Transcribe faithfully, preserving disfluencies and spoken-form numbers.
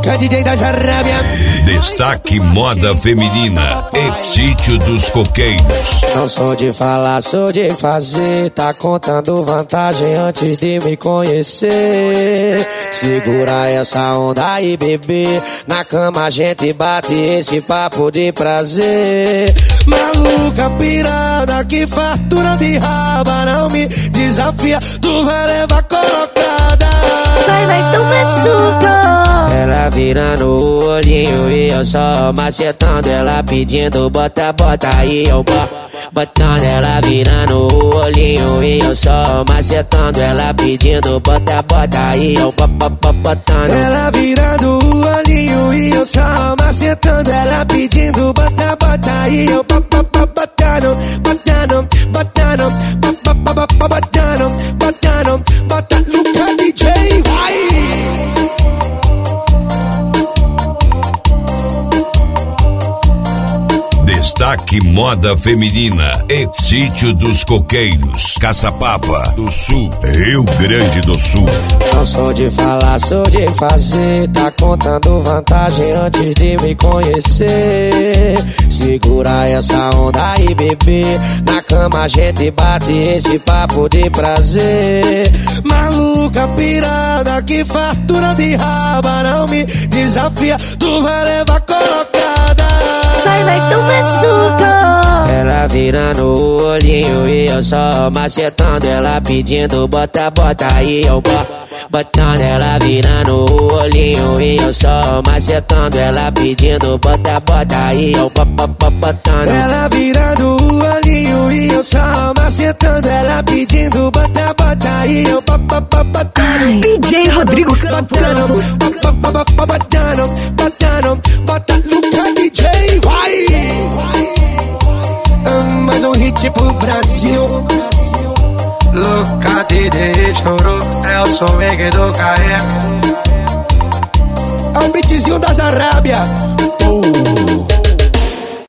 Luca D J das Arábia. Destaque moda feminina e Sítio dos Coqueiros. Não sou de falar, sou de fazer. Tá contando vantagem antes de me conhecer. Segura essa onda aí, bebê. Na cama a gente bate esse papo de prazer. Maluca pirada, que fartura de raba. Não me desafia, tu vai levar colocada. Vai, vai, estou machucando. Ela virando o olhinho e eu só macetando. Ela pedindo bota, bota aí eu boto. Botando ela virando o olhinho e eu só macetando. Ela pedindo bota, bota aí eu botando. Ela virando o olhinho e eu só macetando. Ela pedindo bota, bota aí eu botando. Botando, botando, botando, botando, botando, botando. Luca D J, vai! Destaque moda feminina e Sítio dos Coqueiros, Caçapava do Sul, Rio Grande do Sul. Não sou de falar, sou de fazer. Tá contando vantagem antes de me conhecer. Segura essa onda aí, bebê. Na cama a gente bate esse papo de prazer. Maluca pirada, que fartura de raba. Não me desafia, tu vai levar colocada. Vai, vai, estou machucando. Ela virando o olhinho e eu só macetando. Ela pedindo bota, bota aí eu boto. Botando ela virando o olhinho e eu só macetando. Ela pedindo bota, bota aí eu botando. Ela virando o olhinho e eu só macetando. Ela pedindo bota, bota aí eu botando. D J Rodrigo Campos. Botando, botando, botando. Luca D J, vai! Mais um hit pro Brasil. Luca D J chorou, é o som do Caê. É o beatzinho das Arábia.